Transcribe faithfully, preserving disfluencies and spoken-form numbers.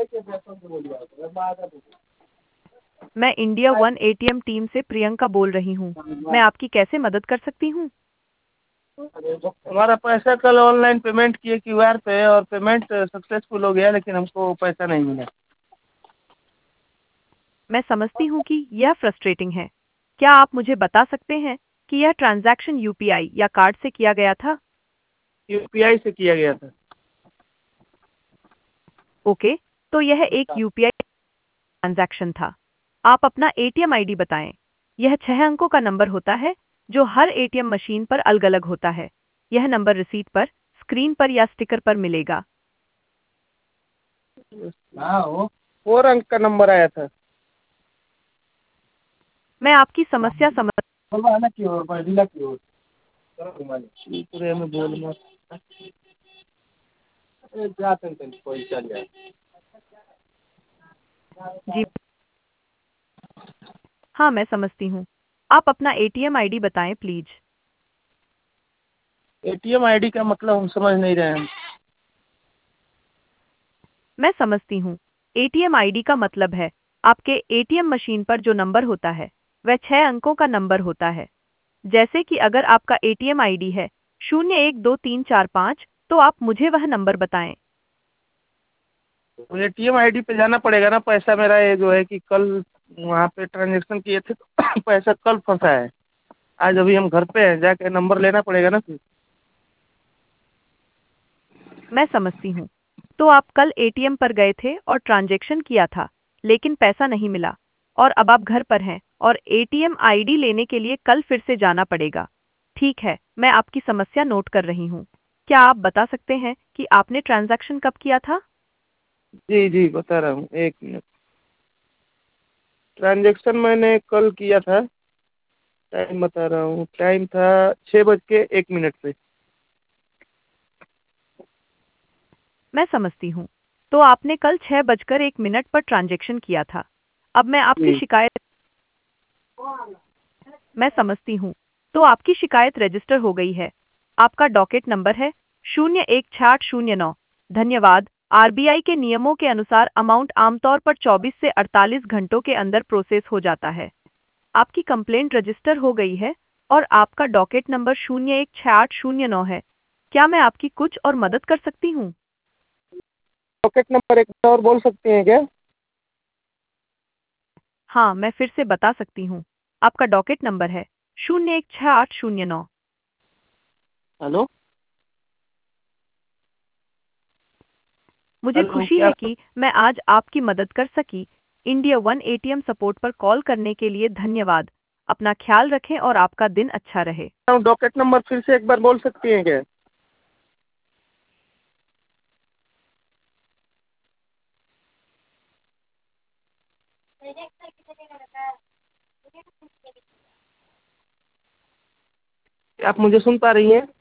मैं India one ATM team से प्रियंका बोल रही हूँ। मैं आपकी कैसे मदद कर सकती हूँ? हमारा पैसा कल ऑनलाइन पेमेंट किए क्यूआर पे और पेमेंट सक्सेसफुल हो गया, लेकिन हमको पैसा नहीं मिला। मैं समझती हूँ कि यह फ्रस्ट्रेटिंग है। क्या आप मुझे बता सकते हैं कि यह ट्रांजैक्शन यूपीआई या कार्ड से किया गया था? यूपीआई से किया गया था। ओके, तो यह एक यूपीआई ट्रांजैक्शन था। आप अपना एटीएम आईडी बताएं। यह छह अंकों का नंबर होता है जो हर एटीएम मशीन पर अलग-अलग होता है। यह नंबर रिसीट पर, स्क्रीन पर या स्टिकर पर मिलेगा। हाँ, वो फोर अंक का नंबर आया था। मैं आपकी समस्या समझ बोलवाना की ओर, जिला की ओर। पूरे में बोल मत। अरे जाते हैं कोई चल जाए। जी हाँ, मैं समझती हूँ। आप अपना एटीएम आईडी बताएं प्लीज। एटीएम आईडी का मतलब हम समझ नहीं रहे हैं। मैं समझती हूँ। एटीएम आईडी का मतलब है आपके एटीएम मशीन पर जो नंबर होता है वह छह अंकों का नंबर होता है। जैसे कि अगर आपका एटीएम आईडी है शून्य एक दो तीन चार पाँच, तो आप मुझे वह नंबर बताएं। तो एटीएम आईडी पे जाना पड़ेगा ना। पैसा मेरा ये जो है कि कल वहाँ पे ट्रांजेक्शन किए थे तो पैसा कल फंसा है। आज अभी हम घर पे हैं, जाके नंबर लेना पड़ेगा ना फिर। मैं समझती हूँ। तो आप कल एटीएम पर गए थे और ट्रांजैक्शन किया था, लेकिन पैसा नहीं मिला और अब आप घर पर हैं और एटीएम आईडी लेने के लिए कल फिर से जाना पड़ेगा। ठीक है, मैं आपकी समस्या नोट कर रही हूँ। क्या आप बता सकते हैं कि आपने ट्रांजैक्शन कब किया था? जी जी बता रहा हूँ, एक मिनट। ट्रांजेक्शन मैंने कल किया था। टाइम बता रहा हूँ, टाइम था छः बज के एक मिनट पे। मैं समझती हूँ। तो आपने कल छह बजकर एक मिनट पर ट्रांजैक्शन किया था। अब मैं आपकी जी शिकायत मैं समझती हूँ। तो आपकी शिकायत रजिस्टर हो गई है। आपका डॉकेट नंबर है शून्य एक छः आठ शून्य नौ। धन्यवाद। आरबीआई के नियमों के अनुसार अमाउंट आमतौर पर चौबीस से अड़तालीस घंटों के अंदर प्रोसेस हो जाता है। आपकी कंप्लेंट रजिस्टर हो गई है और आपका डॉकेट नंबर शून्य एक छः आठ शून्य नौ है। क्या मैं आपकी कुछ और मदद कर सकती हूँ? पॉकेट नंबर एक बार और बोल सकती हैं क्या? हाँ, मैं फिर से बता सकती हूँ। आपका डॉकेट नंबर है शून्य एक छः आठ शून्य नौ। हेलो। मुझे हेलो खुशी क्या? है कि मैं आज आपकी मदद कर सकी। इंडिया वन एटीएम सपोर्ट पर कॉल करने के लिए धन्यवाद। अपना ख्याल रखें और आपका दिन अच्छा रहे। डॉकेट नंबर फिर से एक बार बोल सकती हैं क्या? आप मुझे सुन पा रही हैं?